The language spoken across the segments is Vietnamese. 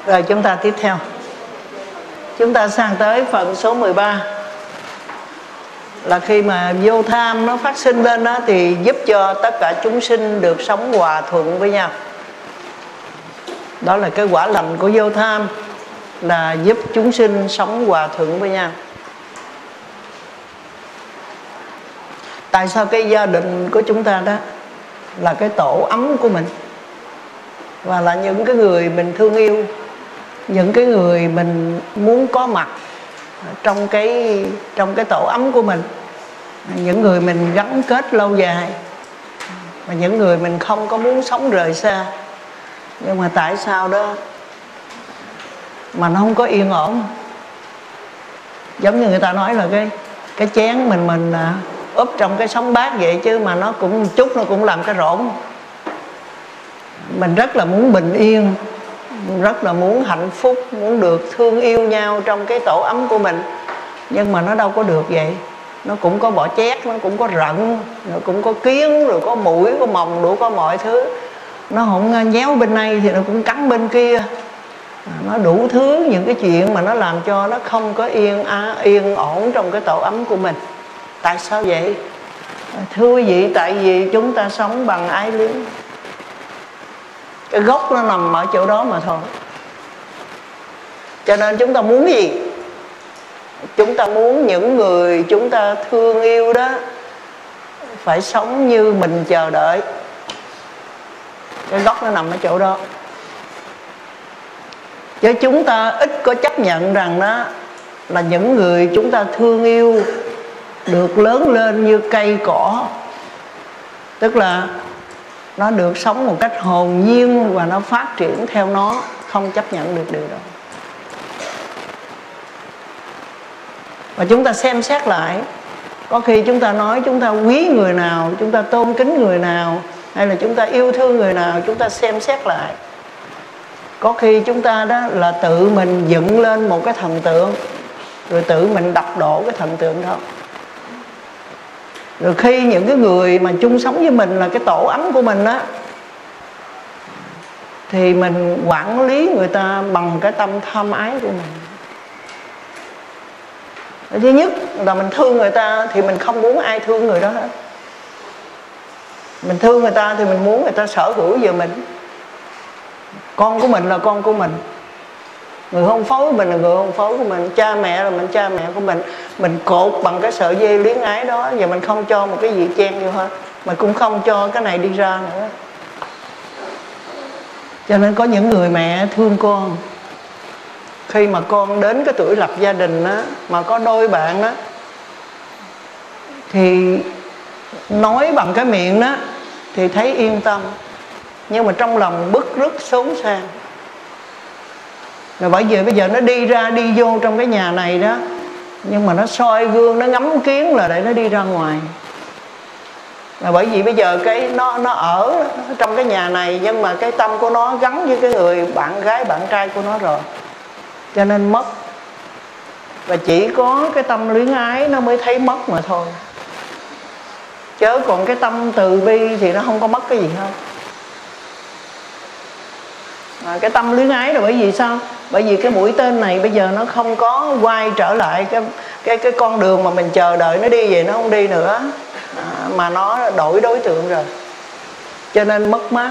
Rồi chúng ta tiếp theo. Chúng ta sang tới phần số 13. Là khi mà vô tham nó phát sinh lên đó, thì giúp cho tất cả chúng sinh được sống hòa thuận với nhau. Đó là cái quả lành của vô tham, là giúp chúng sinh sống hòa thuận với nhau. Tại sao cái gia đình của chúng ta đó là cái tổ ấm của mình, và là những cái người mình thương yêu, những cái người mình muốn có mặt trong cái tổ ấm của mình, những người mình gắn kết lâu dài, và những người mình không có muốn sống rời xa. Nhưng mà tại sao đó mà nó không có yên ổn? Giống như người ta nói là cái chén mình úp trong cái sóng bát vậy, chứ mà nó cũng chút nó cũng làm cái rỗng. Mình rất là muốn bình yên, rất là muốn hạnh phúc, muốn được thương yêu nhau trong cái tổ ấm của mình, nhưng mà nó đâu có được vậy. Nó cũng có bọ chét, nó cũng có rận, nó cũng có kiến, rồi có muỗi, có mòng, đủ có mọi thứ. Nó không nhéo bên này thì nó cũng cắn bên kia. Nó đủ thứ những cái chuyện mà nó làm cho nó không có yên ổn trong cái tổ ấm của mình. Tại sao vậy? Thưa quý vị, tại vì chúng ta sống bằng ái luyến. Cái gốc nó nằm ở chỗ đó mà thôi. Cho nên chúng ta muốn gì? Chúng ta muốn những người chúng ta thương yêu đó phải sống như mình chờ đợi. Cái gốc nó nằm ở chỗ đó. Chứ chúng ta ít có chấp nhận rằng đó là những người chúng ta thương yêu được lớn lên như cây cỏ. Tức là nó được sống một cách hồn nhiên và nó phát triển theo nó. Không chấp nhận được điều đó. Và chúng ta xem xét lại. Có khi chúng ta nói chúng ta quý người nào, chúng ta tôn kính người nào, hay là chúng ta yêu thương người nào, chúng ta xem xét lại. Có khi chúng ta đó là tự mình dựng lên một cái thần tượng, rồi tự mình đập đổ cái thần tượng đó. Rồi khi những cái người mà chung sống với mình là cái tổ ấm của mình á, thì mình quản lý người ta bằng cái tâm tham ái của mình. Thứ nhất là mình thương người ta thì mình không muốn ai thương người đó hết. Mình thương người ta thì mình muốn người ta sở hữu về mình. Con của mình là con của mình, người hôn phối của mình là người hôn phối của mình, cha mẹ là cha mẹ của mình. Mình cột bằng cái sợi dây luyến ái đó, và mình không cho một cái gì chen vô hết. Mình cũng không cho cái này đi ra nữa. Cho nên có những người mẹ thương con, khi mà con đến cái tuổi lập gia đình á, mà có đôi bạn đó, thì nói bằng cái miệng đó thì thấy yên tâm, nhưng mà trong lòng bức rứt xốn sang. Rồi bởi vì bây giờ nó đi ra đi vô trong cái nhà này đó, nhưng mà nó soi gương, nó ngắm kiến là để nó đi ra ngoài. Là bởi vì bây giờ cái nó ở trong cái nhà này, nhưng mà cái tâm của nó gắn với cái người bạn gái, bạn trai của nó rồi, cho nên mất. Và chỉ có cái tâm luyến ái nó mới thấy mất mà thôi. Chớ còn cái tâm từ bi thì nó không có mất cái gì hết. Cái tâm luyến ái là bởi vì sao? Bởi vì cái mũi tên này bây giờ nó không có quay trở lại cái con đường mà mình chờ đợi nó đi về, nó không đi nữa, mà nó đổi đối tượng rồi, cho nên mất mát.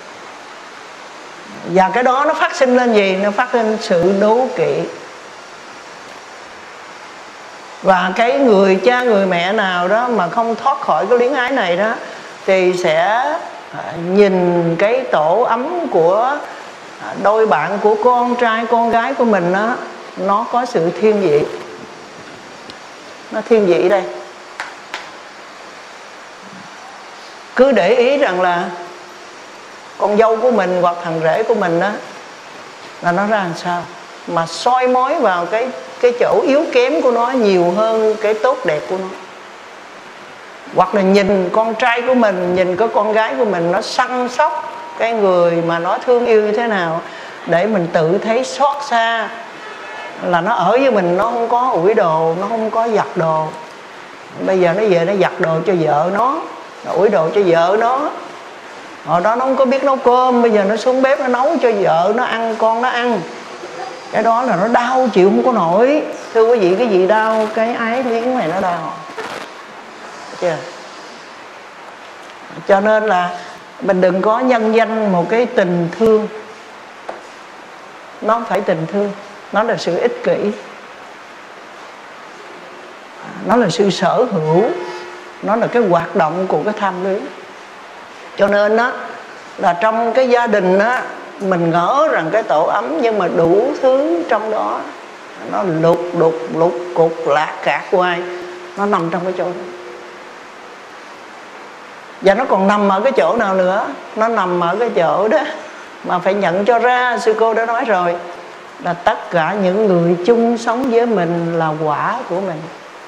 Và cái đó nó phát sinh lên gì? Nó phát sinh sự đố kỵ. Và cái người cha người mẹ nào đó mà không thoát khỏi cái luyến ái này đó, thì sẽ nhìn cái tổ ấm của đôi bạn của con trai con gái của mình đó, nó có sự thiên vị. Nó thiên vị đây. Cứ để ý rằng là con dâu của mình hoặc thằng rể của mình đó, là nó ra làm sao, mà soi mói vào cái chỗ yếu kém của nó nhiều hơn cái tốt đẹp của nó. Hoặc là nhìn con trai của mình, nhìn cái con gái của mình, nó săn sóc cái người mà nó thương yêu như thế nào, để mình tự thấy xót xa. Là nó ở với mình, nó không có ủi đồ, nó không có giặt đồ. Bây giờ nó về nó giặt đồ cho vợ nó ủi đồ cho vợ nó, Hồi đó nó không có biết nấu cơm, bây giờ nó xuống bếp nó nấu cho vợ nó ăn, con nó ăn. Cái đó là nó đau chịu không có nổi. Thưa quý vị, cái gì đau? Cái ái luyến này nó đau. Chưa? Cho nên là mình đừng có nhân danh một cái tình thương. Nó không phải tình thương, nó là sự ích kỷ, nó là sự sở hữu, nó là cái hoạt động của cái tham luyến. Cho nên đó là trong cái gia đình đó, mình ngỡ rằng cái tổ ấm, nhưng mà đủ thứ trong đó nó lục cục lạc cạc hoài, nó nằm trong cái chỗ đó. Và nó còn nằm ở cái chỗ nào nữa? Nó nằm ở cái chỗ đó mà phải nhận cho ra. Sư cô đã nói rồi, là tất cả những người chung sống với mình là quả của mình.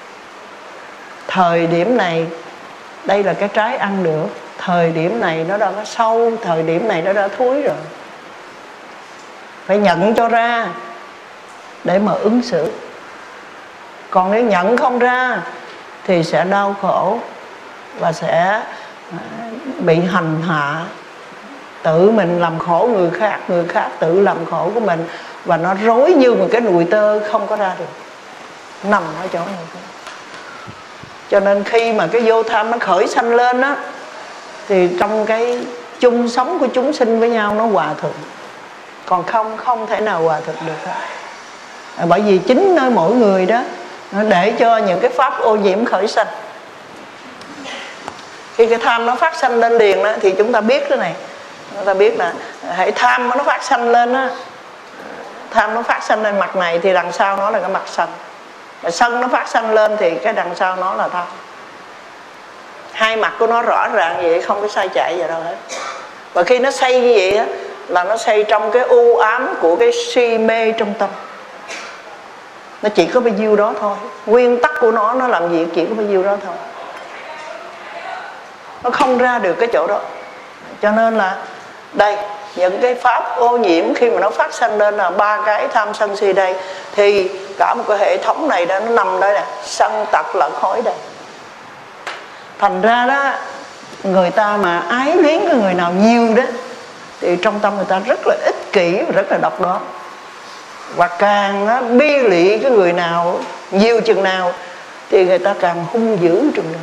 Thời điểm này, đây là cái trái ăn được. Thời điểm này nó đã có sâu, thời điểm này nó đã thúi rồi. Phải nhận cho ra để mà ứng xử. Còn nếu nhận không ra thì sẽ đau khổ và sẽ bị hành hạ. Tự mình làm khổ người khác tự làm khổ của mình. Và nó rối như một cái nùi tơ không có ra được, nằm ở chỗ này. Cho nên khi mà cái vô tham nó khởi sanh lên á, thì trong cái chung sống của chúng sinh với nhau nó hòa thuận. Còn không thể nào hòa thuận được hết. Bởi vì chính nơi mỗi người đó nó để cho những cái pháp ô nhiễm khởi sanh. Khi cái tham nó phát sanh lên liền đó, thì chúng ta biết thế này, chúng ta biết là hãy tham nó phát sanh lên á, tham nó phát sanh lên mặt này thì đằng sau nó là cái mặt sân. Và sân nó phát sanh lên thì cái đằng sau nó là tham. Hai mặt của nó rõ ràng vậy, không có sai chạy vào đâu hết. Và khi nó xây như vậy á, là nó xây trong cái u ám của cái si mê trong tâm. Nó chỉ có bao nhiêu đó thôi. Nguyên tắc của nó làm việc chỉ có bao nhiêu đó thôi. Nó không ra được cái chỗ đó. Cho nên là đây, những cái pháp ô nhiễm khi mà nó phát sanh lên là ba cái tham sân si đây, thì cả một cái hệ thống này đó, nó nằm đây nè, sân tật lẫn khối đây. Thành ra đó, người ta mà ái luyến cái người nào nhiều đó, thì trong tâm người ta rất là ích kỷ và rất là độc đó. Và càng bi lụy cái người nào nhiều chừng nào thì người ta càng hung dữ chừng đó.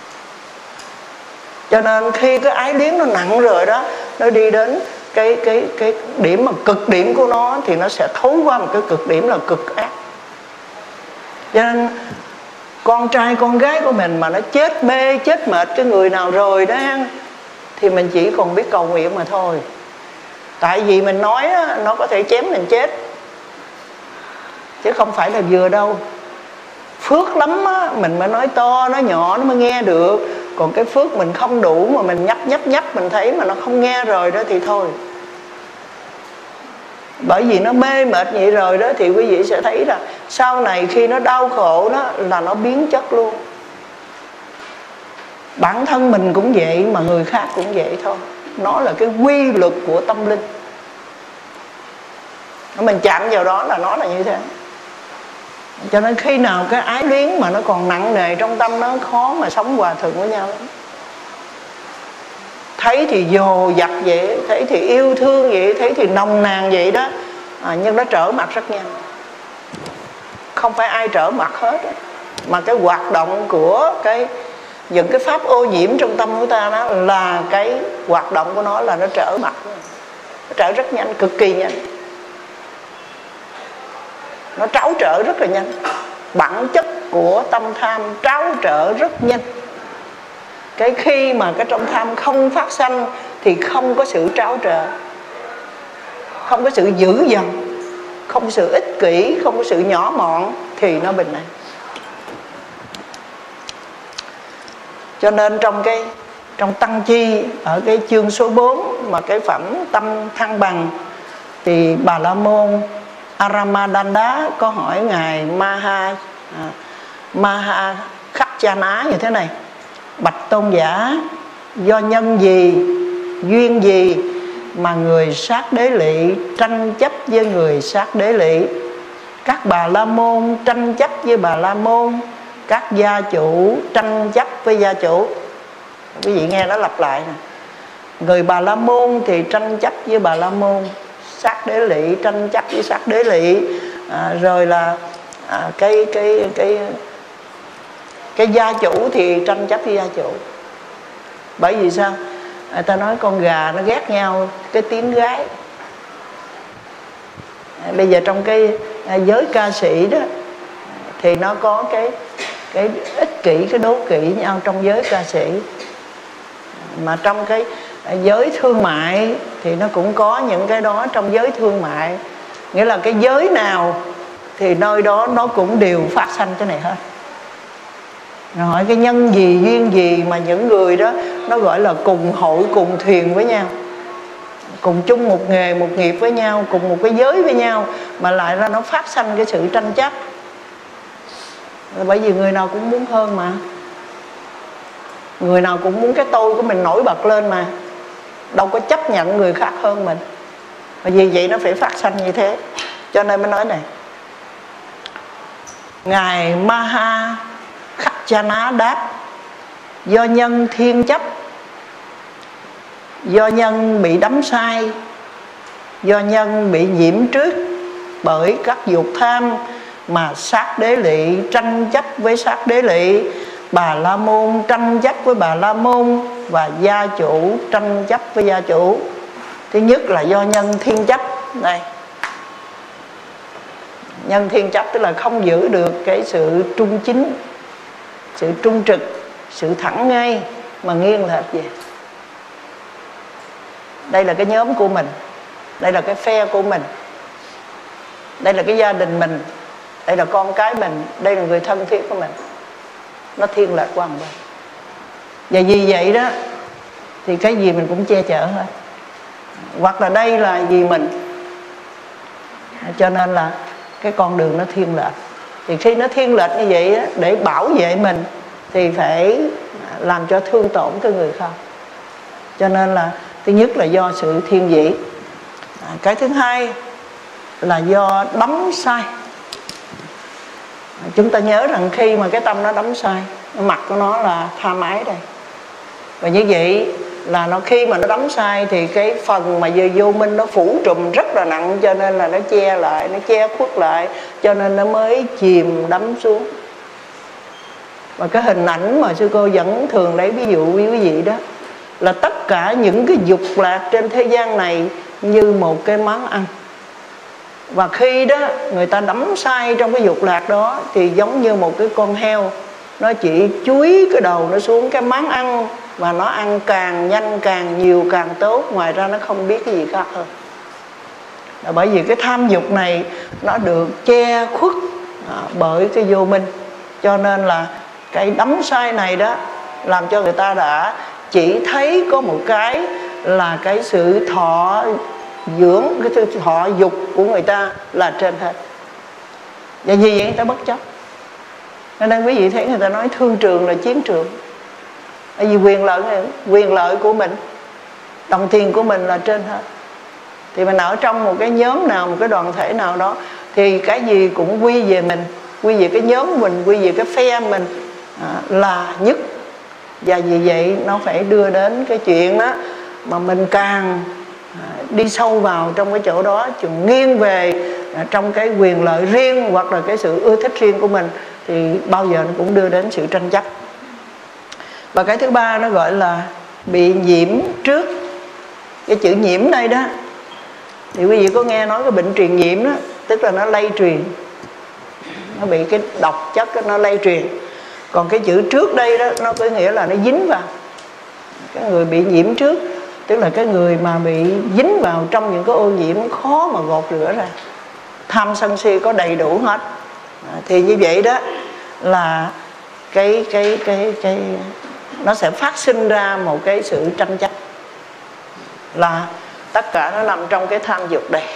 Cho nên khi cái ái luyến nó nặng rồi đó, nó đi đến cái điểm mà cực điểm của nó, thì nó sẽ thối qua một cái cực điểm là cực ác. Cho nên con trai con gái của mình mà nó chết mê chết mệt cái người nào rồi đó, thì mình chỉ còn biết cầu nguyện mà thôi. Tại vì mình nói đó, nó có thể chém mình chết, chứ không phải là vừa đâu. Phước lắm á, mình mới nói to nói nhỏ nó mới nghe được. Còn cái phước mình không đủ mà mình nhấp mình thấy mà nó không nghe rồi đó thì thôi. Bởi vì nó mê mệt vậy rồi đó, thì quý vị sẽ thấy là sau này khi nó đau khổ đó là nó biến chất luôn. Bản thân mình cũng vậy mà người khác cũng vậy thôi. Nó là cái quy luật của tâm linh. Mình chạm vào đó là nó là như thế. Cho nên khi nào cái ái luyến mà nó còn nặng nề trong tâm, nó khó mà sống hòa thuận với nhau lắm. Thấy thì dồ dập vậy, thấy thì yêu thương vậy, thấy thì nồng nàn vậy đó, nhưng nó trở mặt rất nhanh. Không phải ai trở mặt hết đó. Mà cái hoạt động của những cái pháp ô nhiễm trong tâm của ta đó, là cái hoạt động của nó là nó trở mặt. Nó trở rất nhanh, cực kỳ nhanh. Nó tráo trở rất là nhanh. Bản chất của tâm tham tráo trở rất nhanh. Cái khi mà cái trong tham không phát sanh thì không có sự tráo trở, không có sự dữ dằn, không có sự ích kỷ, không có sự nhỏ mọn, thì nó bình an. Cho nên trong Tăng Chi ở cái chương số 4 mà cái phẩm tâm thăng bằng, thì Bà La Môn Aramadanda có hỏi ngài Maha Khachana như thế này: bạch tôn giả, do nhân gì, duyên gì mà người sát đế lị tranh chấp với người sát đế lị? Các Bà La Môn tranh chấp với Bà La Môn, các gia chủ tranh chấp với gia chủ. Quý vị nghe nó lặp lại nè: Người Bà La Môn thì tranh chấp với Bà La Môn, sát đế lỵ tranh chấp với sát đế lỵ, rồi là cái gia chủ thì tranh chấp với gia chủ. Bởi vì sao? Người ta nói con gà nó ghét nhau cái tiếng gái. Bây giờ trong cái giới ca sĩ đó thì nó có cái ích kỷ, cái đố kỵ nhau trong giới ca sĩ. Mà trong cái giới thương mại thì nó cũng có những cái đó trong giới thương mại. Nghĩa là cái giới nào thì nơi đó nó cũng đều phát sanh cái này hết. Rồi hỏi cái nhân gì, duyên gì mà những người đó nó gọi là cùng hội, cùng thuyền với nhau, cùng chung một nghề, một nghiệp với nhau, cùng một cái giới với nhau, mà lại ra nó phát sanh cái sự tranh chấp. Bởi vì người nào cũng muốn hơn mà, người nào cũng muốn cái tôi của mình nổi bật lên mà, đâu có chấp nhận người khác hơn mình. Và vì vậy nó phải phát sanh như thế. Cho nên mới nói này, Ngài Maha Khachana đáp: do nhân thiên chấp, do nhân bị đắm sai, do nhân bị nhiễm trước bởi các dục tham, mà sát đế lỵ tranh chấp với sát đế lỵ, Bà La Môn tranh chấp với Bà La Môn, và gia chủ tranh chấp với gia chủ. Thứ nhất là do nhân thiên chấp này. Nhân thiên chấp tức là không giữ được cái sự trung chính, sự trung trực, sự thẳng ngay, mà nghiêng lệch về. Đây là cái nhóm của mình, đây là cái phe của mình, đây là cái gia đình mình, đây là con cái mình, đây là người thân thiết của mình. Nó thiên lệch qua một bên. Và vì vậy đó thì cái gì mình cũng che chở hết. Hoặc là đây là vì mình, cho nên là cái con đường nó thiên lệch. Thì khi nó thiên lệch như vậy á, để bảo vệ mình thì phải làm cho thương tổn cái người khác. Cho nên là thứ nhất là do sự thiên vị. Cái thứ hai là do đắm sai. Chúng ta nhớ rằng khi mà cái tâm nó đắm sai, mặt của nó là tha mái đây. Và như vậy là nó khi mà nó đắm sai thì cái phần mà về vô minh nó phủ trùm rất là nặng, cho nên là nó che lại, nó che khuất lại, cho nên nó mới chìm đắm xuống. Và cái hình ảnh mà sư cô vẫn thường lấy ví dụ với quý vị đó là tất cả những cái dục lạc trên thế gian này như một cái món ăn. Và khi đó người ta đắm say trong cái dục lạc đó thì giống như một cái con heo, nó chỉ chúi cái đầu nó xuống cái món ăn, và nó ăn càng nhanh, càng nhiều, càng tốt. Ngoài ra nó không biết cái gì khác hơn. Là bởi vì cái tham dục này nó được che khuất bởi cái vô minh. Cho nên là cái đắm say này đó làm cho người ta đã chỉ thấy có một cái là cái sự thọ dưỡng, cái sự thọ dục của người ta là trên hết. Và vì vậy người ta bất chấp. Nên quý vị thấy người ta nói thương trường là chiến trường. Bởi vì quyền lợi của mình, đồng tiền của mình là trên hết. Thì mình ở trong một cái nhóm nào, một cái đoàn thể nào đó, thì cái gì cũng quy về mình, quy về cái nhóm của mình, quy về cái phe mình là nhất. Và vì vậy nó phải đưa đến cái chuyện đó mà mình càng đi sâu vào trong cái chỗ đó, chừng nghiêng về trong cái quyền lợi riêng hoặc là cái sự ưa thích riêng của mình, thì bao giờ nó cũng đưa đến sự tranh chấp. Và cái thứ ba nó gọi là bị nhiễm trước. Cái chữ nhiễm đây đó thì quý vị có nghe nói cái bệnh truyền nhiễm đó, tức là nó lây truyền, nó bị cái độc chất đó, nó lây truyền. Còn cái chữ trước đây đó nó có nghĩa là nó dính vào. Cái người bị nhiễm trước tức là cái người mà bị dính vào trong những cái ô nhiễm khó mà gột rửa ra. Tham sân si có đầy đủ hết. Thì như vậy đó là cái nó sẽ phát sinh ra một cái sự tranh chấp, là tất cả nó nằm trong cái tham dục đây.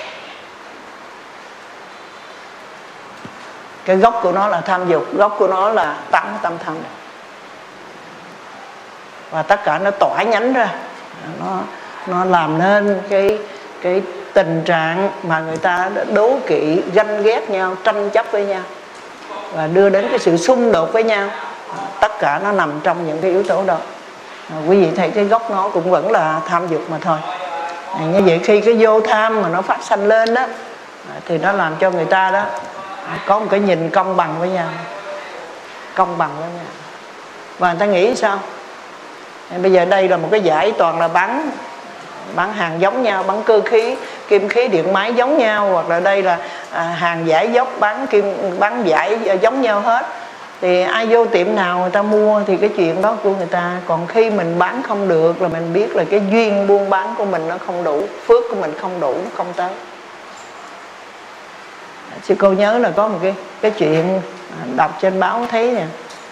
Cái gốc của nó là tham dục, gốc của nó là tám tâm tham này. Và tất cả nó tỏa nhánh ra, nó làm nên cái tình trạng mà người ta đã đố kỵ, ganh ghét nhau, tranh chấp với nhau, và đưa đến cái sự xung đột với nhau. Tất cả nó nằm trong những cái yếu tố đó. Quý vị thấy cái gốc nó cũng vẫn là tham dục mà thôi. Như vậy khi cái vô tham mà nó phát sanh lên đó, thì nó làm cho người ta đó có một cái nhìn công bằng với nhau. Công bằng với nhau. Và người ta nghĩ sao? Bây giờ đây là một cái dãy toàn là bán hàng giống nhau, bán cơ khí, kim khí, điện máy giống nhau, hoặc là đây là hàng giải dốc bán giải giống nhau hết. Thì ai vô tiệm nào người ta mua thì cái chuyện đó của người ta. Còn khi mình bán không được là mình biết là cái duyên buôn bán của mình nó không đủ, phước của mình không đủ, nó không tới. Sư cô nhớ là có một cái chuyện đọc trên báo thấy nè,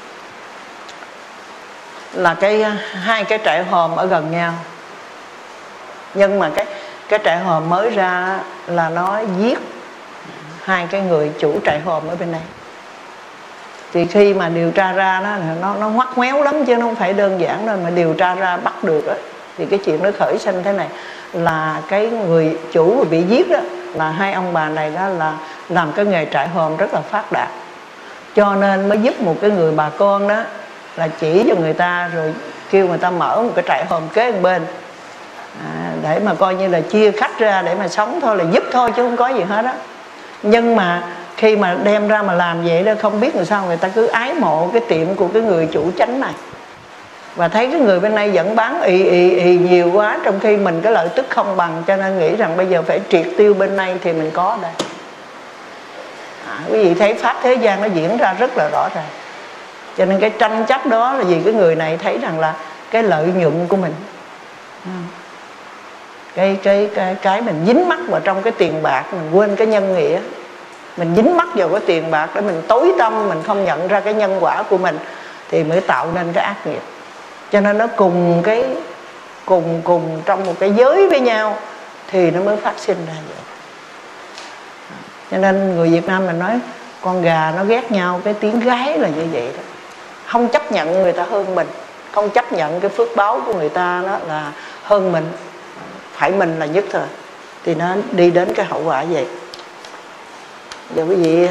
là hai cái trại hòm ở gần nhau, nhưng mà cái trại hòm mới ra là nó giết hai cái người chủ trại hòm ở bên này. Thì khi mà điều tra ra đó, nó ngoắt ngoéo lắm chứ nó không phải đơn giản đâu, mà điều tra ra bắt được đó. Thì cái chuyện nó khởi sinh thế này, là cái người chủ bị giết đó là hai ông bà này đó là làm cái nghề trại hòm rất là phát đạt, cho nên mới giúp một cái người bà con đó là chỉ cho người ta, rồi kêu người ta mở một cái trại hòm kế bên bên, để mà coi như là chia khách ra để mà sống thôi, là giúp thôi chứ không có gì hết á. Nhưng mà khi mà đem ra mà làm vậy đó, không biết làm sao người ta cứ ái mộ cái tiệm của cái người chủ chánh này, và thấy cái người bên này vẫn bán ì nhiều quá, trong khi mình cái lợi tức không bằng, cho nên nghĩ rằng bây giờ phải triệt tiêu bên này thì mình có đây. Quý vị thấy pháp thế gian nó diễn ra rất là rõ ràng. Cho nên cái tranh chấp đó là vì cái người này thấy rằng là cái lợi nhuận của mình, cái mình dính mắc vào trong cái tiền bạc, mình quên cái nhân nghĩa. Mình dính mắc vào cái tiền bạc để mình tối tâm, mình không nhận ra cái nhân quả của mình, thì mới tạo nên cái ác nghiệp. Cho nên nó cùng trong một cái giới với nhau thì nó mới phát sinh ra vậy. Cho nên người Việt Nam mình nói con gà nó ghét nhau cái tiếng gái là như vậy đó. Không chấp nhận người ta hơn mình, không chấp nhận cái phước báo của người ta đó là hơn mình, phải mình là nhất thôi, thì nó đi đến cái hậu quả vậy. Giờ quý vị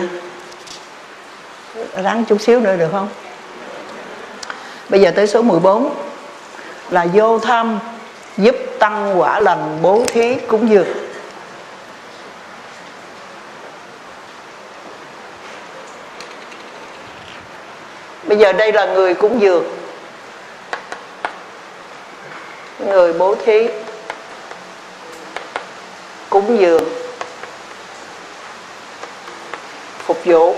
ráng chút xíu nữa được không? Bây giờ tới số 14 là vô tham giúp tăng quả lành, bố thí cúng dường. Bây giờ đây là người cúng dường, người bố thí, cúng dường, phục vụ.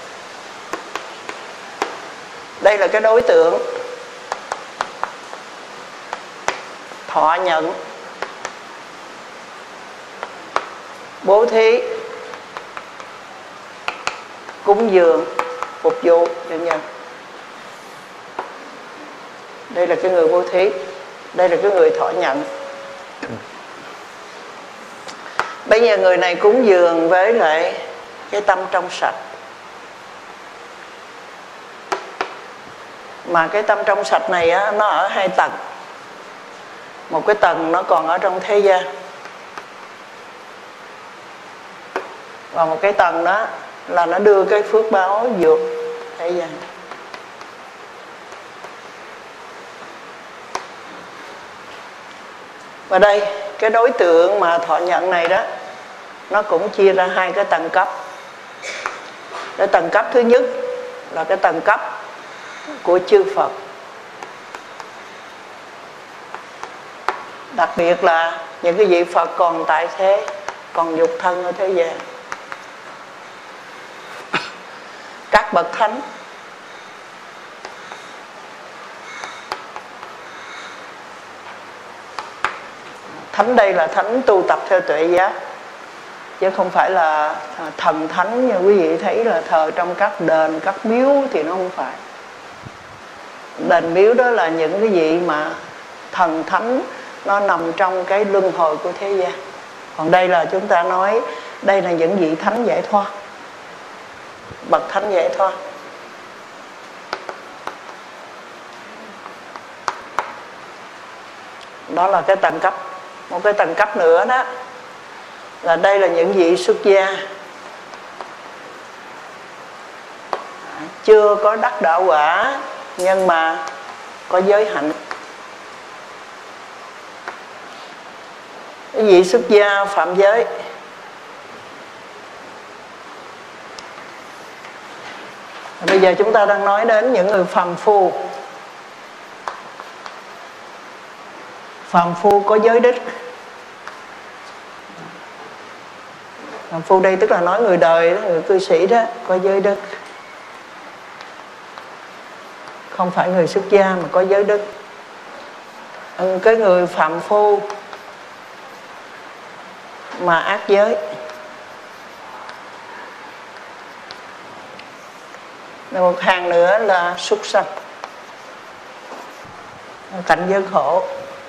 Đây là cái đối tượng thọ nhận, bố thí, cúng dường, phục vụ cho nhân. Đây là cái người bố thí, đây là cái người thọ nhận. Bây giờ người này cúng dường với lại cái tâm trong sạch. Mà cái tâm trong sạch này á, nó ở hai tầng. Một cái tầng nó còn ở trong thế gian, và một cái tầng đó là nó đưa cái phước báo vượt thế gian. Và đây, cái đối tượng mà thọ nhận này đó, nó cũng chia ra hai cái tầng cấp. Cái tầng cấp thứ nhất là cái tầng cấp của chư Phật, đặc biệt là những cái vị Phật còn tại thế, còn dục thân ở thế gian. Các bậc thánh, thánh đây là thánh tu tập theo tuệ giác, chứ không phải là thần thánh như quý vị thấy là thờ trong các đền, các miếu, thì nó không phải. Đền miếu đó là những cái vị mà thần thánh, nó nằm trong cái luân hồi của thế gian. Còn đây là chúng ta nói đây là những vị thánh giải thoát, bậc thánh giải thoát. Đó là cái tầng cấp. Một cái tầng cấp nữa đó là đây là những vị xuất gia, chưa có đắc đạo quả nhưng mà có giới hạnh. Cái vị xuất gia phạm giới. Bây giờ chúng ta đang nói đến những người phàm phu. Phàm phu có giới đức. Phàm phu đây tức là nói người đời đó, người cư sĩ đó, có giới đức. Không phải người xuất gia mà có giới đức. Cái người phàm phu mà ác giới. Một hàng nữa là súc sanh, cảnh giới khổ.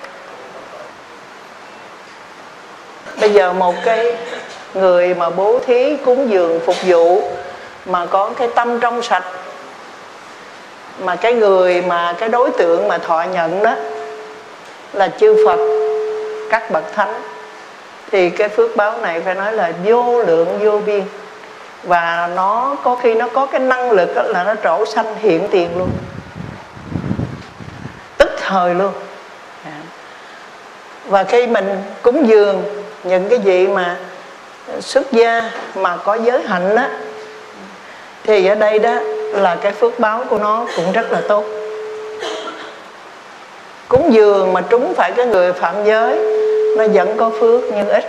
Bây giờ một cái người mà bố thí cúng dường phục vụ mà có cái tâm trong sạch, mà cái người mà cái đối tượng mà thọ nhận đó là chư Phật, các bậc thánh, thì cái phước báo này phải nói là vô lượng vô biên. Và nó có khi nó có cái năng lực là nó trổ sanh hiện tiền luôn, tức thời luôn. Và khi mình cúng dường những cái vị mà xuất gia mà có giới hạnh đó, thì ở đây đó là cái phước báo của nó cũng rất là tốt. Cúng dường mà trúng phải cái người phạm giới, nó vẫn có phước nhưng ít.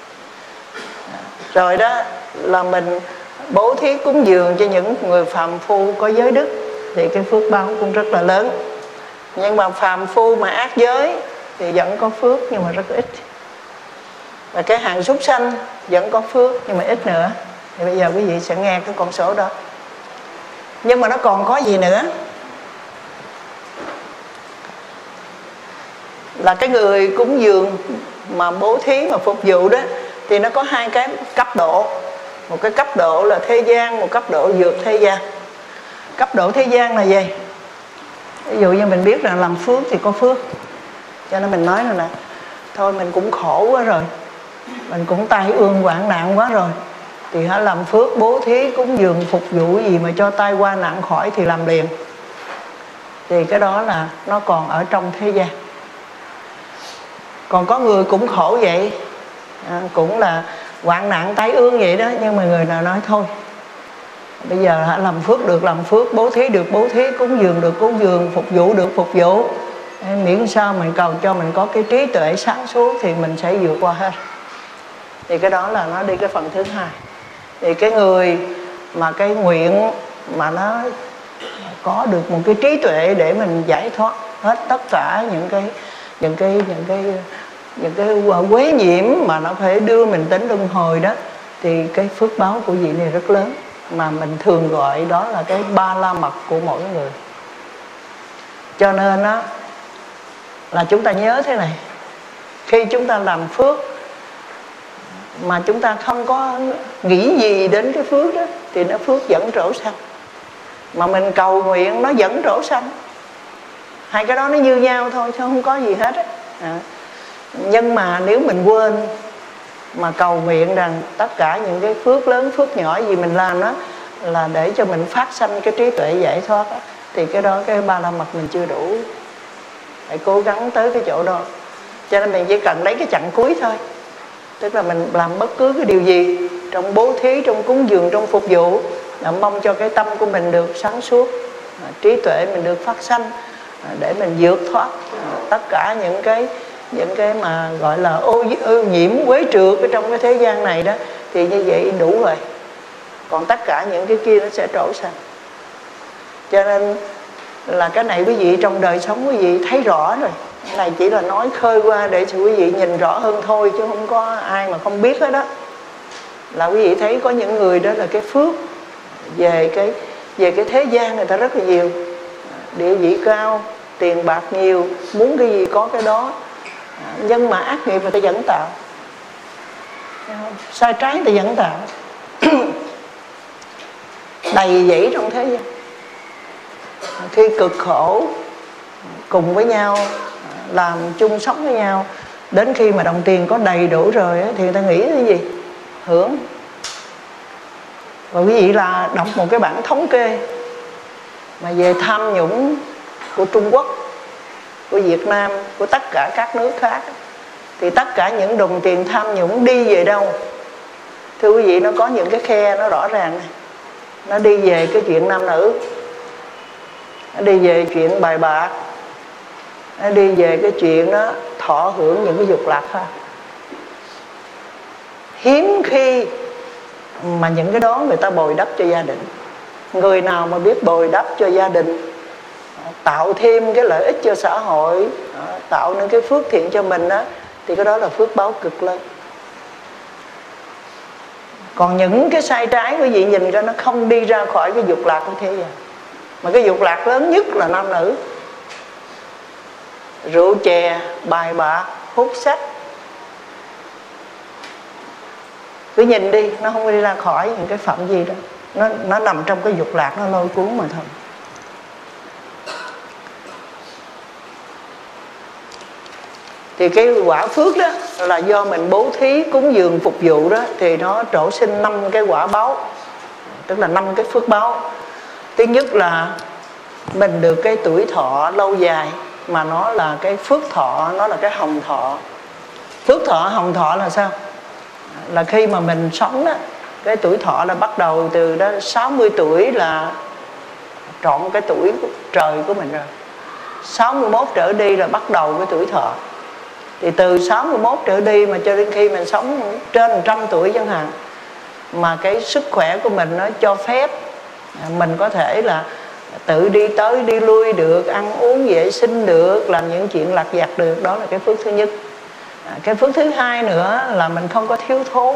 Rồi đó là mình bố thí cúng dường cho những người phàm phu có giới đức, thì cái phước báo cũng rất là lớn. Nhưng mà phàm phu mà ác giới thì vẫn có phước nhưng mà rất ít. Và cái hàng súc sanh vẫn có phước nhưng mà ít nữa. Thì bây giờ quý vị sẽ nghe cái con số đó. Nhưng mà nó còn có gì nữa? Là cái người cúng dường mà bố thí mà phục vụ đó, thì nó có hai cái cấp độ. Một cái cấp độ là thế gian, một cấp độ vượt thế gian. Cấp độ thế gian là gì? Ví dụ như mình biết là làm phước thì có phước, cho nên mình nói là thôi mình cũng khổ quá rồi, mình cũng tai ương hoạn nạn quá rồi, thì hãy làm phước bố thí cúng dường phục vụ gì mà cho tai qua nạn khỏi thì làm liền. Thì cái đó là nó còn ở trong thế gian. Còn có người cũng khổ vậy, cũng là hoạn nạn tái ương vậy đó, nhưng mà người nào nói thôi bây giờ hãy làm phước được làm phước, bố thí được bố thí, cúng dường được cúng dường, phục vụ được phục vụ, miễn sao mình cầu cho mình có cái trí tuệ sáng suốt thì mình sẽ vượt qua hết. Thì cái đó là nó đi cái phần thứ hai. Thì cái người mà cái nguyện mà nó có được một cái trí tuệ để mình giải thoát hết tất cả những cái quế nhiễm mà nó phải đưa mình đến luân hồi đó, thì cái phước báo của vị này rất lớn, mà mình thường gọi đó là cái ba la mật của mỗi người. Cho nên đó là chúng ta nhớ thế này, khi chúng ta làm phước mà chúng ta không có nghĩ gì đến cái phước đó thì nó phước dẫn trổ sanh, mà mình cầu nguyện nó dẫn trổ sanh. Hai cái đó nó như nhau thôi chứ không có gì hết á. Nhưng mà nếu mình quên mà cầu nguyện rằng tất cả những cái phước lớn phước nhỏ gì mình làm đó là để cho mình phát sanh cái trí tuệ giải thoát đó, thì cái đó cái ba la mật mình chưa đủ. Phải cố gắng tới cái chỗ đó. Cho nên mình chỉ cần lấy cái chặng cuối thôi. Tức là mình làm bất cứ cái điều gì, trong bố thí, trong cúng dường, trong phục vụ, là mong cho cái tâm của mình được sáng suốt, trí tuệ mình được phát sanh, để mình vượt thoát tất cả những cái mà gọi là ô nhiễm quế trượt ở trong cái thế gian này đó, thì như vậy đủ rồi. Còn tất cả những cái kia nó sẽ trổ sanh. Cho nên là cái này quý vị trong đời sống quý vị thấy rõ rồi. Cái này chỉ là nói khơi qua để cho quý vị nhìn rõ hơn thôi, chứ không có ai mà không biết hết đó. Là quý vị thấy có những người đó là cái phước về cái thế gian người ta rất là nhiều, địa vị cao, tiền bạc nhiều, muốn cái gì có cái đó. Nhưng mà ác nghiệp người ta dẫn tạo, sai trái người ta dẫn tạo đầy dẫy trong thế gian. Khi cực khổ cùng với nhau, làm chung sống với nhau, đến khi mà đồng tiền có đầy đủ rồi thì người ta nghĩ cái gì? Hưởng. Và quý vị là đọc một cái bản thống kê mà về tham nhũng của Trung Quốc, của Việt Nam, của tất cả các nước khác, thì tất cả những đồng tiền tham nhũng đi về đâu? Thưa quý vị, nó có những cái khe nó rõ ràng này. Nó đi về cái chuyện nam nữ, nó đi về chuyện bài bạc, nó đi về cái chuyện đó thọ hưởng những cái dục lạc ha. Hiếm khi mà những cái đó người ta bồi đắp cho gia đình. Người nào mà biết bồi đắp cho gia đình, tạo thêm cái lợi ích cho xã hội, tạo nên cái phước thiện cho mình đó, thì cái đó là phước báo cực lớn. Còn những cái sai trái quý vị nhìn ra nó không đi ra khỏi cái dục lạc của thế gian. Mà cái dục lạc lớn nhất là nam nữ. Rượu chè, bài bạc, hút sách, cứ nhìn đi, nó không đi ra khỏi những cái phạm vi đó. Nó nằm trong cái dục lạc, nó lôi cuốn mà thôi. Thì cái quả phước đó là do mình bố thí, cúng dường, phục vụ đó, thì nó trổ sinh 5 cái quả báo, tức là 5 cái phước báo. Thứ nhất là mình được cái tuổi thọ lâu dài, mà nó là cái phước thọ, nó là cái hồng thọ. Phước thọ, hồng thọ là sao? Là khi mà mình sống đó, cái tuổi thọ là bắt đầu từ đó 60 tuổi là trọn cái tuổi trời của mình rồi. 61 trở đi là bắt đầu cái tuổi thọ. Thì từ 61 trở đi mà cho đến khi mình sống trên 100 tuổi chẳng hạn, mà cái sức khỏe của mình nó cho phép, mình có thể là tự đi tới đi lui được, ăn uống vệ sinh được, làm những chuyện lặt vặt được, đó là cái phước thứ nhất. Cái phước thứ hai nữa là mình không có thiếu thốn.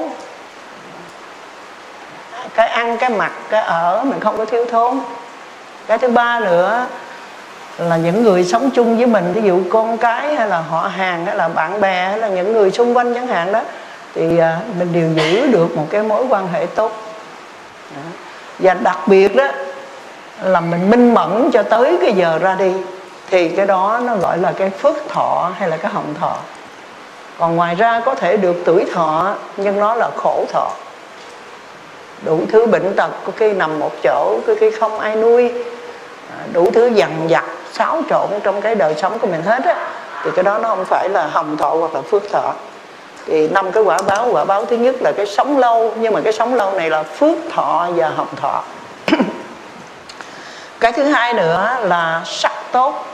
Cái ăn, cái mặc, cái ở mình không có thiếu thốn. Cái thứ ba nữa là những người sống chung với mình, ví dụ con cái hay là họ hàng hay là bạn bè hay là những người xung quanh chẳng hạn đó, thì mình đều giữ được một cái mối quan hệ tốt. Và đặc biệt đó là mình minh mẫn cho tới cái giờ ra đi, thì cái đó nó gọi là cái phước thọ hay là cái hồng thọ. Còn ngoài ra có thể được tuổi thọ, nhưng nó là khổ thọ. Đủ thứ bệnh tật, có khi nằm một chỗ, có khi không ai nuôi, đủ thứ dằn vặt, xáo trộn trong cái đời sống của mình hết á, thì cái đó nó không phải là hồng thọ hoặc là phước thọ. Thì 5 cái quả báo thứ nhất là cái sống lâu, nhưng mà cái sống lâu này là phước thọ và hồng thọ. Cái thứ hai nữa là sắc tốt.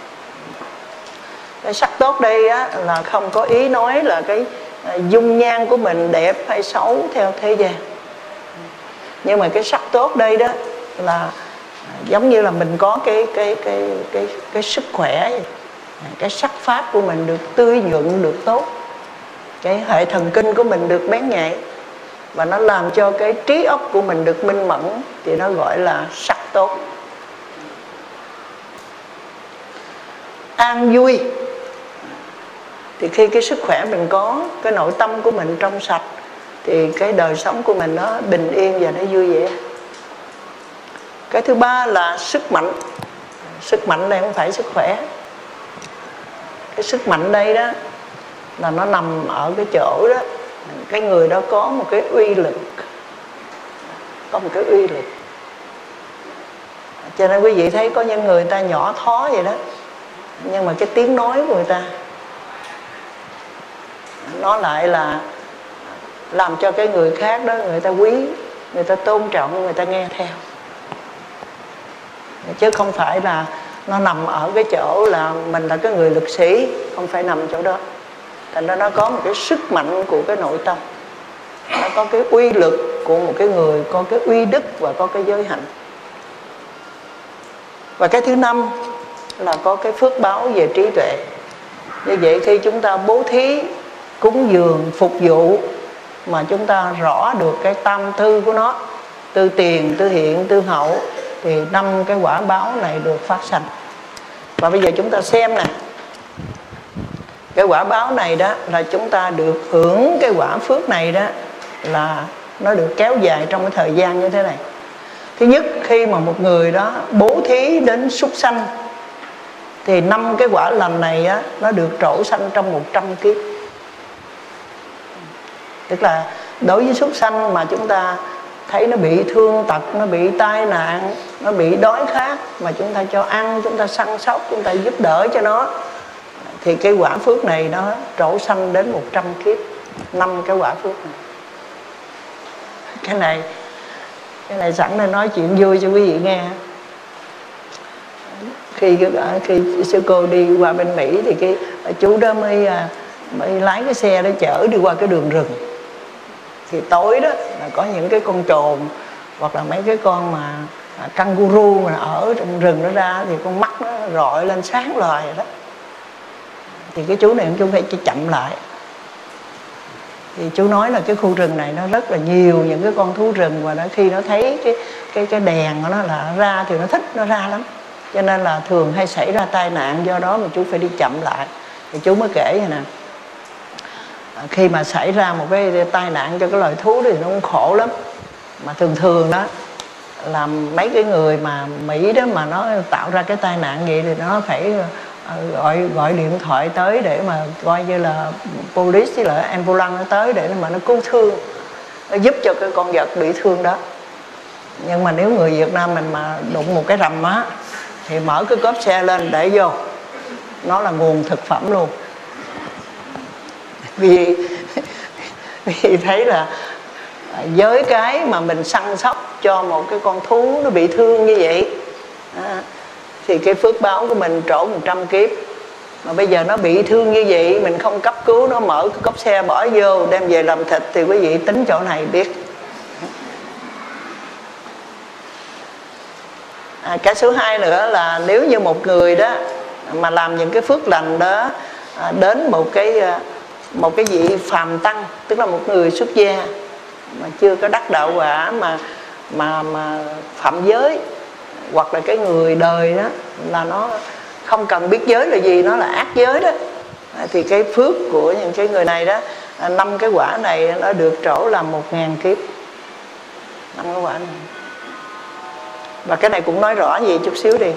Cái sắc tốt đây á, là không có ý nói là cái dung nhan của mình đẹp hay xấu theo thế gian. Nhưng mà cái sắc tốt đây đó là giống như là mình có cái sức khỏe, cái sắc pháp của mình được tươi nhuận, được tốt, cái hệ thần kinh của mình được bén nhạy, và nó làm cho cái trí óc của mình được minh mẫn, thì nó gọi là sắc tốt. An vui, thì khi cái sức khỏe mình có, cái nội tâm của mình trong sạch, thì cái đời sống của mình nó bình yên và nó vui vẻ. Cái thứ ba là sức mạnh. Sức mạnh đây không phải sức khỏe. Cái sức mạnh đây đó là nó nằm ở cái chỗ đó, cái người đó có một cái uy lực, có một cái uy lực. Cho nên quý vị thấy có những người ta nhỏ thó vậy đó, nhưng mà cái tiếng nói của người ta nó lại là làm cho cái người khác đó, người ta quý, người ta tôn trọng, người ta nghe theo. Chứ không phải là nó nằm ở cái chỗ là mình là cái người lực sĩ, không phải nằm chỗ đó. Thành ra nó có một cái sức mạnh của cái nội tâm, nó có cái uy lực của một cái người, có cái uy đức và có cái giới hạnh. Và cái thứ năm là có cái phước báo về trí tuệ. Như vậy khi chúng ta bố thí, cúng dường, phục vụ mà chúng ta rõ được cái tam tư của nó, tư tiền, tư hiện, tư hậu, thì 5 cái quả báo này được phát sanh. Và bây giờ chúng ta xem nè, cái quả báo này đó là chúng ta được hưởng cái quả phước này đó, là nó được kéo dài trong cái thời gian như thế này. Thứ nhất, khi mà một người đó bố thí đến súc sanh, thì 5 cái quả lành này á, nó được trổ sanh trong 100 kiếp. Tức là đối với súc sanh mà chúng ta thấy nó bị thương tật, nó bị tai nạn, nó bị đói khát, mà chúng ta cho ăn, chúng ta săn sóc, chúng ta giúp đỡ cho nó, thì cái quả phước này nó trổ sanh đến 100 kiếp. 5 cái quả phước này. Cái này sẵn đây nói chuyện vui cho quý vị nghe. Khi sư cô đi qua bên Mỹ thì cái chú đó mới lái cái xe đó chở đi qua cái đường rừng. Thì tối đó là có những cái con trồn hoặc là mấy cái con mà kangaroo mà ở trong rừng nó ra, thì con mắt nó rọi lên sáng loài rồi đó. Thì cái chú này chú phải chậm lại. Thì chú nói là cái khu rừng này nó rất là nhiều những cái con thú rừng, và khi nó thấy cái đèn của nó là ra thì nó thích nó ra lắm, cho nên là thường hay xảy ra tai nạn. Do đó mà chú phải đi chậm lại. Thì chú mới kể vậy nè, khi mà xảy ra một cái tai nạn cho cái loài thú thì nó cũng khổ lắm. Mà thường đó là mấy cái người mà Mỹ đó mà nó tạo ra cái tai nạn vậy thì nó phải gọi điện thoại tới để mà coi như là police với lại ambulance nó tới để mà nó cứu thương, nó giúp cho cái con vật bị thương đó. Nhưng mà nếu người Việt Nam mình mà đụng một cái rầm á thì mở cái cốp xe lên để vô, nó là nguồn thực phẩm luôn. Vì thấy là với cái mà mình săn sóc cho một cái con thú nó bị thương như vậy thì cái phước báo của mình trổ 100 kiếp. Mà bây giờ nó bị thương như vậy, mình không cấp cứu, nó mở cái cốp xe bỏ vô đem về làm thịt, thì quý vị tính chỗ này biết. Cái số 2 nữa là nếu như một người đó mà làm những cái phước lành đó đến một cái vị phàm tăng, tức là một người xuất gia mà chưa có đắc đạo quả, mà phạm giới, hoặc là cái người đời đó là nó không cần biết giới là gì, nó là ác giới đó, thì cái phước của những cái người này đó, 5 cái quả này nó được trổ là 1000 kiếp. 5 cái quả này. Và cái này cũng nói rõ gì chút xíu đi.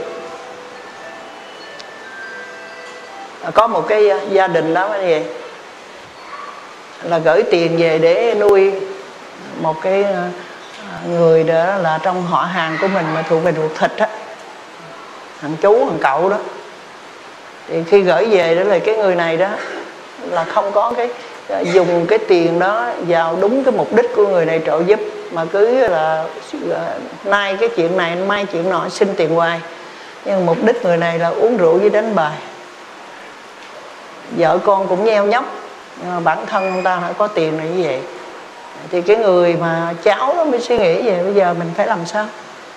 Có một cái gia đình đó như vậy, là gửi tiền về để nuôi một cái người đó là trong họ hàng của mình mà thuộc về ruột thịt á, thằng chú thằng cậu đó. Thì khi gửi về đó là cái người này đó là không có cái dùng cái tiền đó vào đúng cái mục đích của người này trợ giúp, mà cứ là nay cái chuyện này mai chuyện nọ, xin tiền hoài. Nhưng mục đích người này là uống rượu với đánh bài. Vợ con cũng nheo nhóc, nhưng mà bản thân ông ta phải có tiền này như vậy. Thì cái người mà cháu đó mới suy nghĩ về bây giờ mình phải làm sao.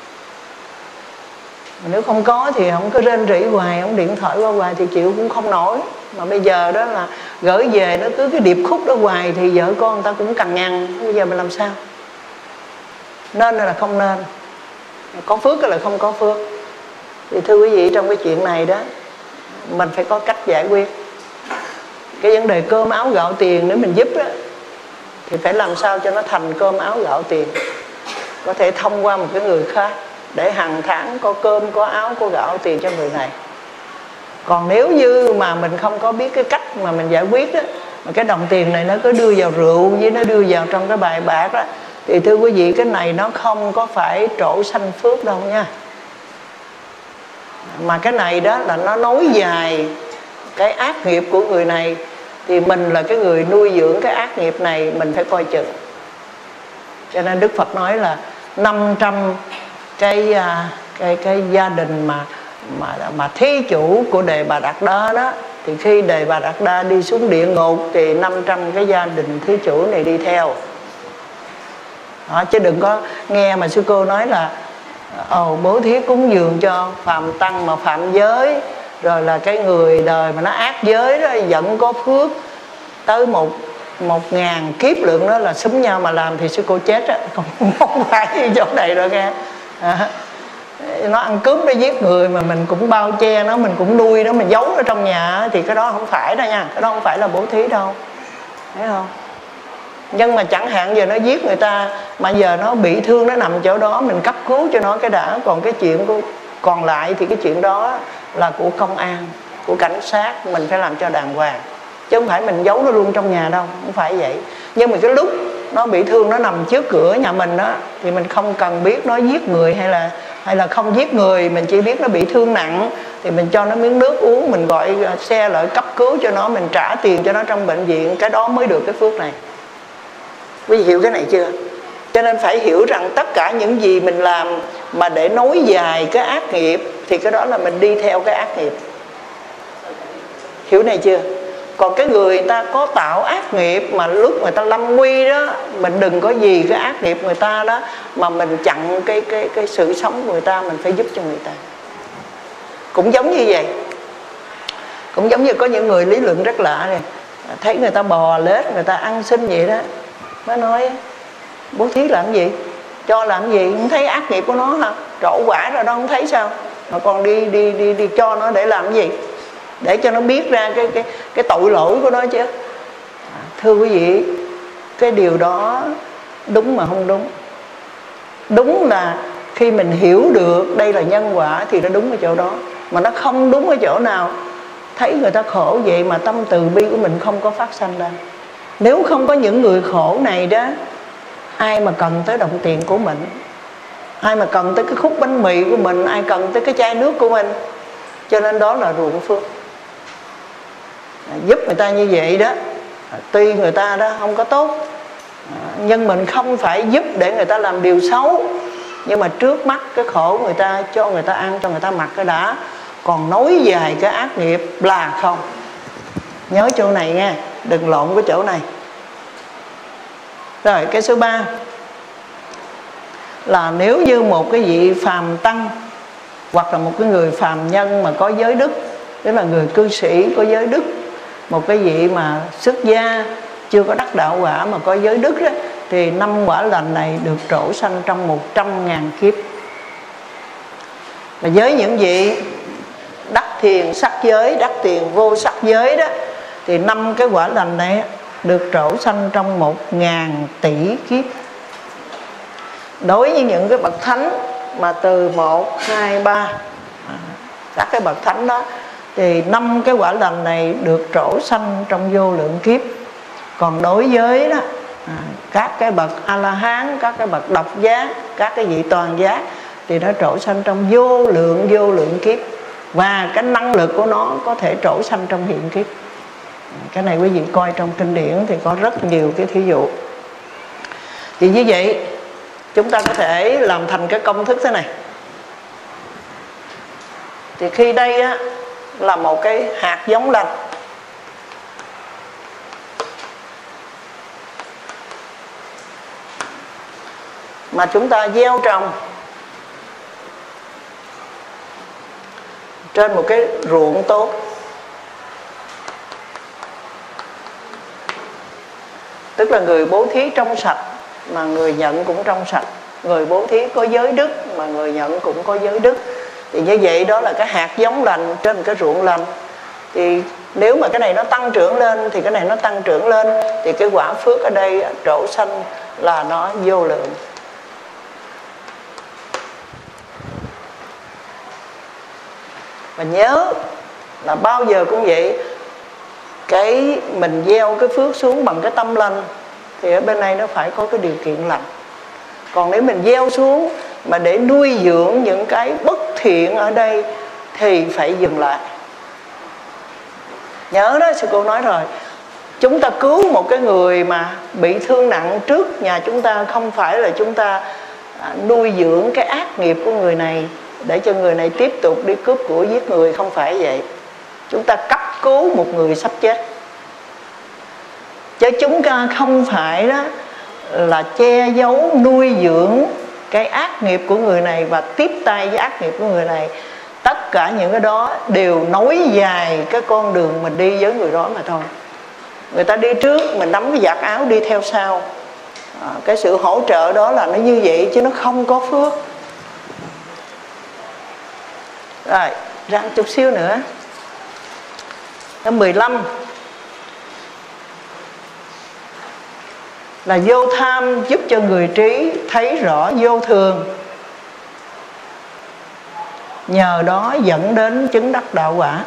Mà nếu không có thì không có rên rỉ hoài, không điện thoại qua hoài thì chịu cũng không nổi. Mà bây giờ đó là gửi về nó cứ cái điệp khúc đó hoài thì vợ con người ta cũng cằn nhằn. Bây giờ mình làm sao? Nên là không nên, có phước là không có phước. Thì thưa quý vị, trong cái chuyện này đó mình phải có cách giải quyết. Cái vấn đề cơm áo gạo tiền nếu mình giúp đó, thì phải làm sao cho nó thành cơm áo gạo tiền, có thể thông qua một cái người khác để hàng tháng có cơm, có áo, có gạo tiền cho người này. Còn nếu như mà mình không có biết cái cách mà mình giải quyết đó, mà cái đồng tiền này nó cứ đưa vào rượu với nó đưa vào trong cái bài bạc đó, thì thưa quý vị, cái này nó không có phải trổ sanh phước đâu nha. Mà cái này đó là nó nối dài cái ác nghiệp của người này, thì mình là cái người nuôi dưỡng cái ác nghiệp này, mình phải coi chừng. Cho nên Đức Phật nói là 500 cái gia đình mà thí chủ của Đề Bà Đạt Đa đó, thì khi Đề Bà Đạt Đa đi xuống địa ngục thì 500 cái gia đình thí chủ này đi theo đó. Chứ đừng có nghe mà sư cô nói là bố thí cúng dường cho phàm tăng mà phạm giới, rồi là cái người đời mà nó ác giới đó vẫn có phước tới 1000 kiếp lượng, đó là xúm nhau mà làm thì sư cô chết á. Không phải như chỗ này rồi nghe. Nó ăn cướp, nó giết người mà mình cũng bao che nó, mình cũng nuôi nó, mình giấu nó trong nhà, thì cái đó không phải đâu nha. Cái đó không phải là bố thí đâu, thấy không? Nhưng mà chẳng hạn giờ nó giết người ta mà giờ nó bị thương, nó nằm chỗ đó, mình cấp cứu cho nó cái đã. Còn cái chuyện còn lại thì cái chuyện đó là của công an, của cảnh sát, mình phải làm cho đàng hoàng, chứ không phải mình giấu nó luôn trong nhà đâu, không phải vậy. Nhưng mà cái lúc nó bị thương, nó nằm trước cửa nhà mình đó, thì mình không cần biết nó giết người hay hay là không giết người, mình chỉ biết nó bị thương nặng thì mình cho nó miếng nước uống, mình gọi xe lại cấp cứu cho nó, mình trả tiền cho nó trong bệnh viện, cái đó mới được cái phước này. Quý vị hiểu cái này chưa? Cho nên phải hiểu rằng tất cả những gì mình làm mà để nối dài cái ác nghiệp thì cái đó là mình đi theo cái ác nghiệp. Hiểu này chưa? Còn cái người ta có tạo ác nghiệp mà lúc người ta lâm nguy đó, mình đừng có gì cái ác nghiệp người ta đó mà mình chặn cái sự sống của người ta, mình phải giúp cho người ta. Cũng giống như vậy. Cũng giống như có những người lý luận rất lạ này, thấy người ta bò lết, người ta ăn xin vậy đó, nó nói bố thí làm gì, cho làm gì, không thấy ác nghiệp của nó hả? Trổ quả rồi đó, không thấy sao mà còn đi cho nó để làm cái gì? Để cho nó biết ra cái tội lỗi của nó chứ. Thưa quý vị, cái điều đó đúng mà không đúng. Đúng là khi mình hiểu được đây là nhân quả thì nó đúng ở chỗ đó, mà nó không đúng ở chỗ nào. Thấy người ta khổ vậy mà tâm từ bi của mình không có phát sanh ra. Nếu không có những người khổ này đó, ai mà cần tới đồng tiền của mình, ai mà cần tới cái khúc bánh mì của mình, ai cần tới cái chai nước của mình. Cho nên đó là ruộng phước. Giúp người ta như vậy đó, tuy người ta đó không có tốt, nhưng mình không phải giúp để người ta làm điều xấu, nhưng mà trước mắt cái khổ người ta, cho người ta ăn, cho người ta mặc cái đã. Còn nối dài cái ác nghiệp là không. Nhớ chỗ này nha, đừng lộn cái chỗ này. Rồi cái số 3 là nếu như một cái vị phàm tăng hoặc là một cái người phàm nhân mà có giới đức, tức là người cư sĩ có giới đức, một cái vị mà xuất gia chưa có đắc đạo quả mà có giới đức đó, thì 5 quả lành này được trổ sanh trong 100.000 kiếp. Và với những vị đắc thiền sắc giới, đắc thiền vô sắc giới đó, thì 5 cái quả lành này được trổ sanh trong 1.000 tỷ kiếp. Đối với những cái bậc thánh mà từ 1, 2, 3 các cái bậc thánh đó, thì 5 cái quả lành này được trổ sanh trong vô lượng kiếp. Còn đối với đó các cái bậc A-la-hán, các cái bậc độc giác, các cái vị toàn giác thì nó trổ sanh trong vô lượng kiếp. Và cái năng lực của nó có thể trổ sanh trong hiện kiếp. Cái này quý vị coi trong kinh điển thì có rất nhiều cái thí dụ. Thì như vậy chúng ta có thể làm thành cái công thức thế này. Thì khi đây á, là một cái hạt giống lành, mà chúng ta gieo trồng trên một cái ruộng tốt, tức là người bố thí trong sạch mà người nhận cũng trong sạch, người bố thí có giới đức mà người nhận cũng có giới đức. Thì như vậy đó là cái hạt giống lành trên cái ruộng lành. Thì nếu mà cái này nó tăng trưởng lên thì cái này nó tăng trưởng lên, thì cái quả phước ở đây trổ sanh là nó vô lượng. Và nhớ là bao giờ cũng vậy, cái mình gieo cái phước xuống bằng cái tâm lành thì ở bên này nó phải có cái điều kiện lành. Còn nếu mình gieo xuống mà để nuôi dưỡng những cái bất thiện ở đây thì phải dừng lại. Nhớ đó, sư cô nói rồi, chúng ta cứu một cái người mà bị thương nặng trước nhà chúng ta, không phải là chúng ta nuôi dưỡng cái ác nghiệp của người này để cho người này tiếp tục đi cướp của giết người, không phải vậy. Chúng ta cấp cứu một người sắp chết. Chứ chúng ta không phải đó là che giấu nuôi dưỡng cái ác nghiệp của người này và tiếp tay với ác nghiệp của người này. Tất cả những cái đó đều nối dài cái con đường mình đi với người đó mà thôi. Người ta đi trước, mình nắm cái vạt áo đi theo sau. Cái sự hỗ trợ đó là nó như vậy chứ nó không có phước. Rồi, ra một chút xíu nữa. Thứ 15 là vô tham giúp cho người trí thấy rõ vô thường, nhờ đó dẫn đến chứng đắc đạo quả.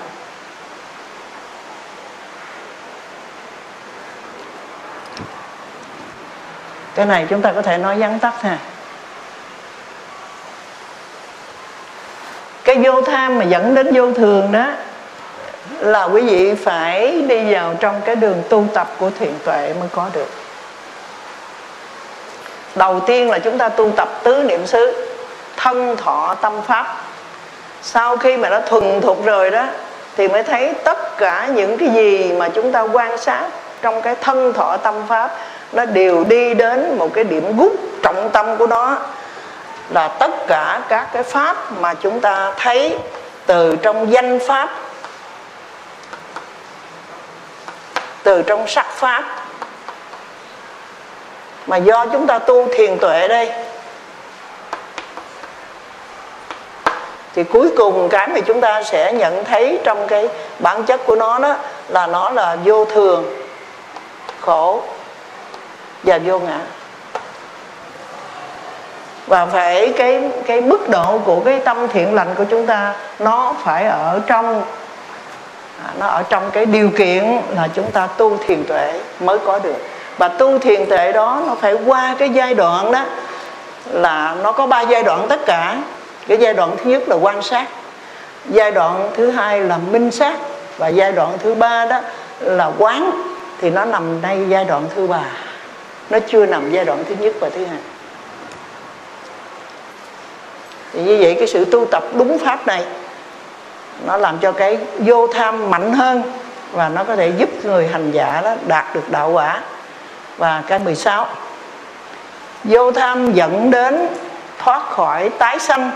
Cái này chúng ta có thể nói vắn tắt ha. Cái vô tham mà dẫn đến vô thường đó là quý vị phải đi vào trong cái đường tu tập của thiền tuệ mới có được. Đầu tiên là chúng ta tu tập tứ niệm xứ, thân thọ tâm pháp. Sau khi mà nó thuần thục rồi đó thì mới thấy tất cả những cái gì mà chúng ta quan sát trong cái thân thọ tâm pháp, nó đều đi đến một cái điểm gút trọng tâm của nó, là tất cả các cái pháp mà chúng ta thấy từ trong danh pháp, từ trong sắc pháp, mà do chúng ta tu thiền tuệ đây, thì cuối cùng cái mà chúng ta sẽ nhận thấy trong cái bản chất của nó đó là nó là vô thường, khổ và vô ngã. Và phải cái mức độ của cái tâm thiện lành của chúng ta nó phải ở trong cái điều kiện là chúng ta tu thiền tuệ mới có được. Và tu thiền tuệ đó nó phải qua cái giai đoạn đó, là nó có 3 giai đoạn tất cả. Cái giai đoạn thứ nhất là quan sát, giai đoạn thứ hai là minh sát, và giai đoạn thứ ba đó là quán. Thì nó nằm đây giai đoạn thứ 3, nó chưa nằm giai đoạn thứ nhất và thứ hai. Thì như vậy cái sự tu tập đúng pháp này nó làm cho cái vô tham mạnh hơn, và nó có thể giúp người hành giả đó đạt được đạo quả. Và cái 16, vô tham dẫn đến thoát khỏi tái sanh.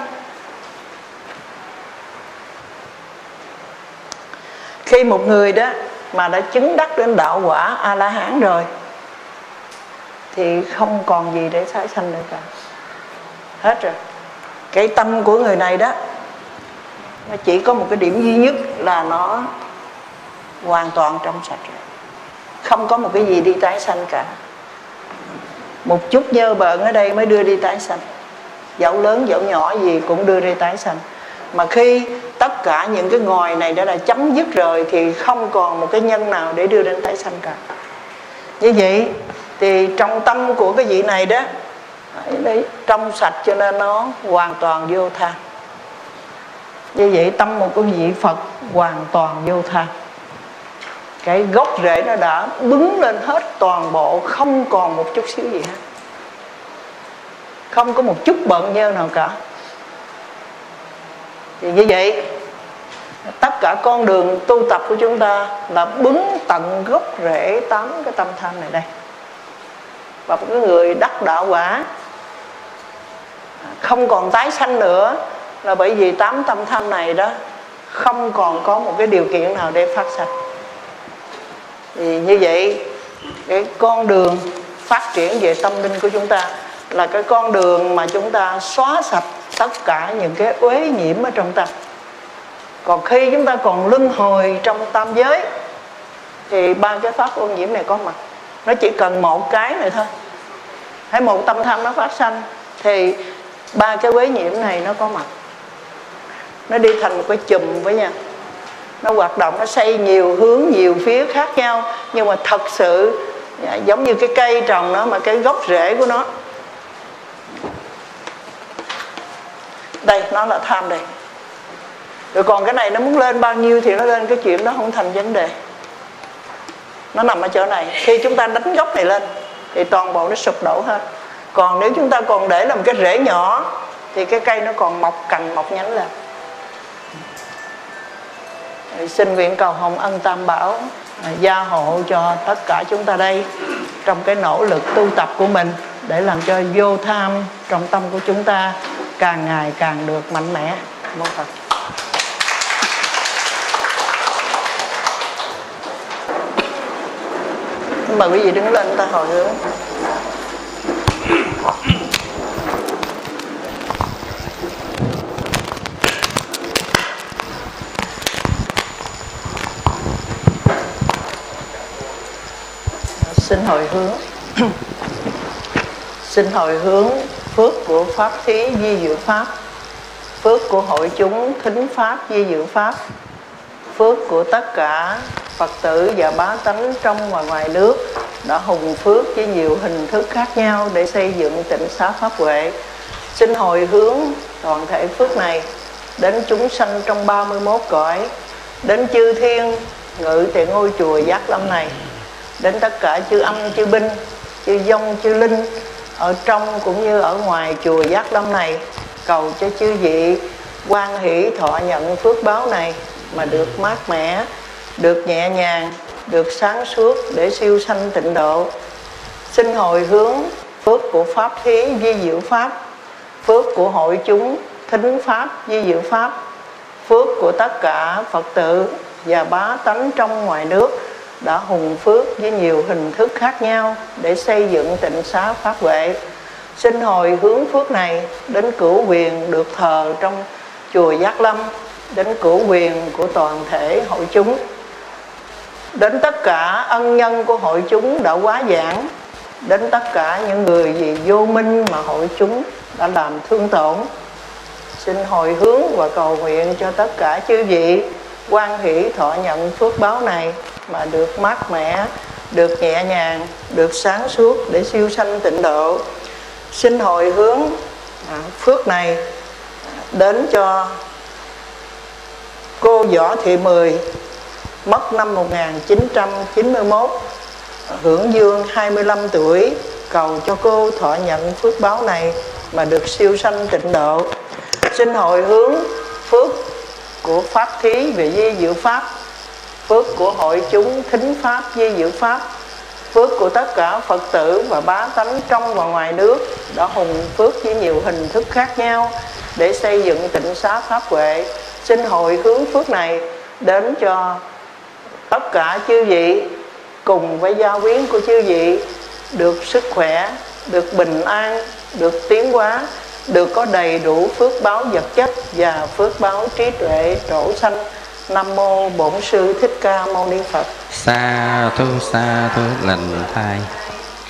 Khi một người đó mà đã chứng đắc đến đạo quả A-la-hán rồi thì không còn gì để tái sanh nữa cả, hết rồi. Cái tâm của người này đó, nó chỉ có một cái điểm duy nhất là nó hoàn toàn trong sạch rồi, không có một cái gì đi tái sanh cả. Một chút nhơ bợn ở đây mới đưa đi tái sanh, dẫu lớn dẫu nhỏ gì cũng đưa đi tái sanh. Mà khi tất cả những cái ngòi này đã là chấm dứt rồi thì không còn một cái nhân nào để đưa đến tái sanh cả. Như vậy thì trong tâm của cái vị này đó, đấy, trong sạch cho nên nó hoàn toàn vô tham. Như vậy tâm một cái vị Phật hoàn toàn vô tham. Cái gốc rễ nó đã bứng lên hết toàn bộ, không còn một chút xíu gì hết, không có một chút bận nhơ nào cả. Thì như vậy tất cả con đường tu tập của chúng ta là bứng tận gốc rễ 8 cái tâm tham này đây. Và một cái người đắc đạo quả không còn tái sanh nữa là bởi vì 8 tâm tham này đó không còn có một cái điều kiện nào để phát sanh. Thì như vậy cái con đường phát triển về tâm linh của chúng ta là cái con đường mà chúng ta xóa sạch tất cả những cái uế nhiễm ở trong tâm. Còn khi chúng ta còn luân hồi trong tam giới thì 3 cái pháp ô nhiễm này có mặt. Nó chỉ cần một cái này thôi, hay một tâm tham nó phát sanh thì 3 cái uế nhiễm này nó có mặt. Nó đi thành một cái chùm với nhau, nó hoạt động, nó xây nhiều hướng, nhiều phía khác nhau. Nhưng mà thật sự giống như cái cây trồng đó, mà cái gốc rễ của nó đây, nó là tham đây. Rồi còn cái này nó muốn lên bao nhiêu thì nó lên, cái chuyện đó không thành vấn đề. Nó nằm ở chỗ này. Khi chúng ta đánh gốc này lên thì toàn bộ nó sụp đổ hết. Còn nếu chúng ta còn để làm cái rễ nhỏ thì cái cây nó còn mọc cành, mọc nhánh lên. Xin nguyện cầu Hồng Ân Tam Bảo gia hộ cho tất cả chúng ta đây trong cái nỗ lực tu tập của mình, để làm cho vô tham trong tâm của chúng ta càng ngày càng được mạnh mẽ. Mong Phật. Mời quý vị đứng lên, ta hồi hướng. Xin hồi hướng. Xin hồi hướng phước của Pháp Thí Di Diệu Pháp, phước của hội chúng thính Pháp Di Diệu Pháp, phước của tất cả Phật tử và bá tánh trong và ngoài nước đã hùng phước với nhiều hình thức khác nhau để xây dựng tịnh xá Pháp Huệ. Xin hồi hướng toàn thể phước này đến chúng sanh trong 31 cõi, đến chư thiên ngự tại ngôi chùa Giác Lâm này, đến tất cả chư âm chư binh, chư vong chư linh ở trong cũng như ở ngoài chùa Giác Lâm này, cầu cho chư vị hoan hỷ thọ nhận phước báo này mà được mát mẻ, được nhẹ nhàng, được sáng suốt để siêu sanh tịnh độ. Xin hồi hướng phước của Pháp Thí Di Diệu Pháp, phước của hội chúng thính Pháp Di Diệu Pháp, phước của tất cả Phật tử và bá tánh trong ngoài nước đã hùng phước với nhiều hình thức khác nhau để xây dựng tịnh xá Pháp Huệ. Xin hồi hướng phước này đến cửu quyền được thờ trong chùa Giác Lâm, đến cửu quyền của toàn thể hội chúng, đến tất cả ân nhân của hội chúng đã quá giảng, đến tất cả những người vì vô minh mà hội chúng đã làm thương tổn. Xin hồi hướng và cầu nguyện cho tất cả chư vị hoan hỷ thọ nhận phước báo này mà được mát mẻ, được nhẹ nhàng, được sáng suốt để siêu sanh tịnh độ. Xin hồi hướng phước này đến cho cô Võ Thị Mười, mất năm 1991, hưởng dương 25 tuổi, cầu cho cô thọ nhận phước báo này mà được siêu sanh tịnh độ. Xin hồi hướng phước của Pháp Thí về Di Diệu Pháp, phước của hội chúng thính Pháp Di Diệu Pháp, phước của tất cả Phật tử và bá tánh trong và ngoài nước đã hùng phước với nhiều hình thức khác nhau để xây dựng tịnh xá Pháp Huệ. Xin hồi hướng phước này đến cho tất cả chư vị cùng với gia quyến của chư vị được sức khỏe, được bình an, được tiến hóa, được có đầy đủ phước báo vật chất và phước báo trí tuệ trổ sanh. Nam mô Bổn Sư Thích Ca Mâu Ni Phật. Sa thu lành thai.